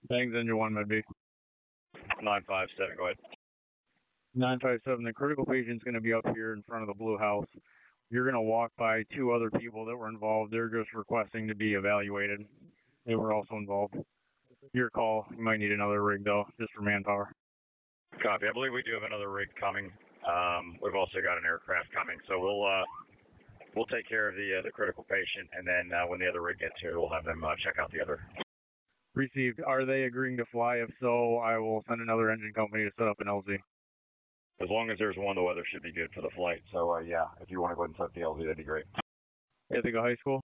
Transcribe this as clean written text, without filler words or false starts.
Bangs engine 1 Med B. 957, go ahead. 957, the critical patient's going to be up here in front of the blue house. You're going to walk by 2 other people that were involved. They're just requesting to be evaluated. They were also involved. Your call. You might need another rig, though, just for manpower. Copy. I believe we do have another rig coming. We've also got an aircraft coming, so we'll take care of the critical patient, and then when the other rig gets here, we'll have them check out the other. Received. Are they agreeing to fly? If so, I will send another engine company to set up an LZ. As long as there's one, the weather should be good for the flight. So, yeah, if you want to go ahead and set up the LZ, that'd be great. Ithaca High School?